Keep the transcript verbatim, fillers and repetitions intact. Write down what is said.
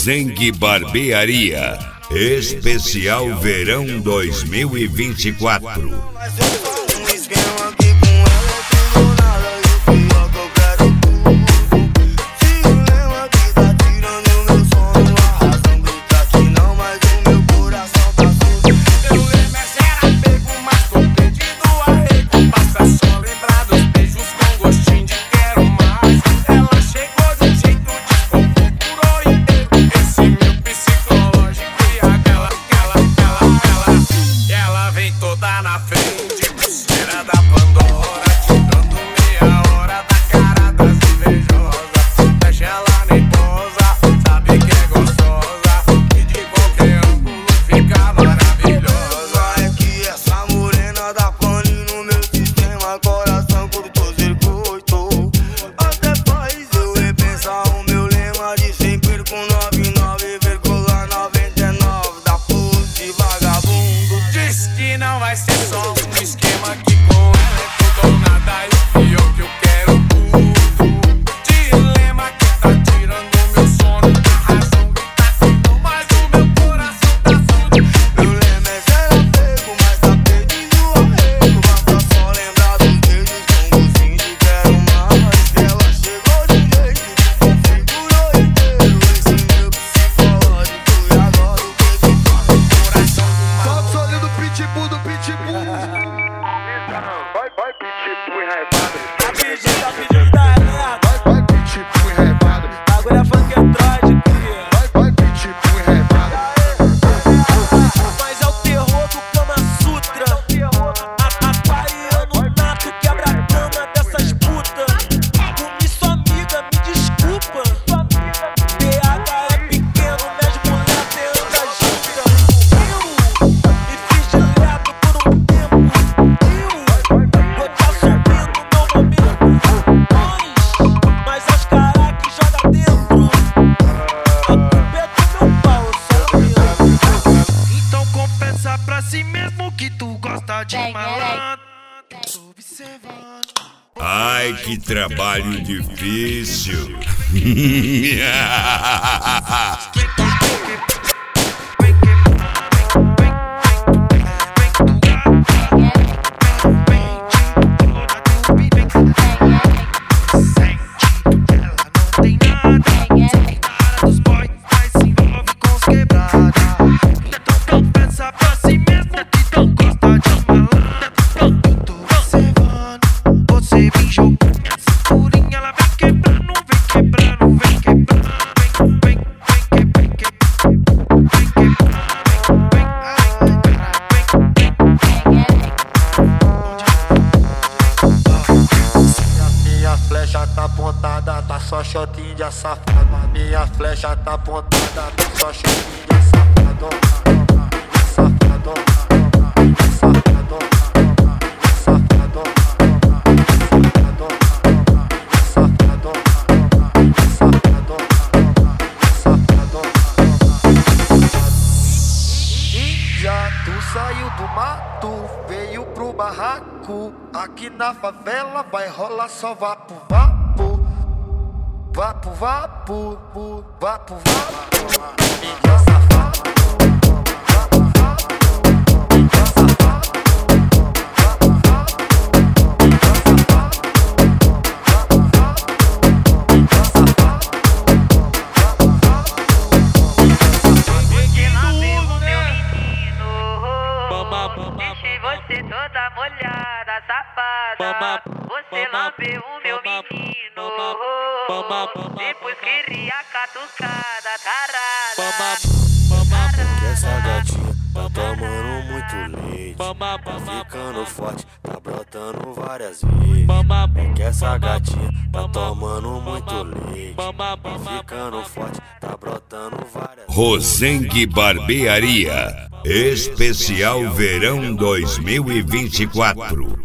Rosengue Barbearia, especial verão dois mil e vinte e quatro. Não vai ser só um esquema que com ela é tudo ou nada. E o pior que eu quero tudo. Dilema que tá tirando meu sono. A razão que tá sendo, mas o meu coração tá surdo. Meu lema é zero apego, mas tá perdido o arrego. Basta só lembrar dos beijos com gostinho de quero mais. Ela chegou de jeito que configurou inteiro esse meu psicológico. E agora o que que faz? O coração do mal. Só olho do pitbull, do pitbull. Vai, vai, pitbull enraivado. Tá pedindo, tá pedindo da reta. Vai, vai, pitbull enraivado. Bagulho é funk android aqui. Vai, vai, pitbull enraivado. Mas é o terror do Kama Sutra. Aquariano nato quebra a cama dessas putas. Comi sua amiga, me desculpa. P H é pequeno, minhas mulheres anda junta. Eu me fiz direto por um tempo. Eu vou tá subindo meu momento. Mas aos caras que joga dentro. A culpa é do meu pau, eu sou humilde. Então confessa pra si mesmo que tu gosta de malandro. Observando. Ai, que trabalho difícil. Flecha tá apontada, tá só shotinho de safado. Minha flecha tá apontada, tá só shotinho de safado. Safado, safado, safado, safado, safado, safado. Índia, tu saiu do mato, veio pro barraco. Aqui na favela vai rolar só vapo, vapo. Vapo, vapo, vapo, vapo. Índia safado. Vapo, vapo. Índia safado. Vapo, vapo. Índia safado. Vapo, vapo. Índia safado. Vapo, vapo. Porque lá vivo, meu menino. Deixei você toda molhada, safada. Você lambeu o meu menino. Depois queria catucada, tarada. Que essa gatinha tá tomando muito leite, tá ficando forte, tá brotando várias vezes. É que essa gatinha tá tomando muito leite, tá ficando forte, tá brotando várias vezes. Rosengue Barbearia, especial verão dois mil e vinte e quatro.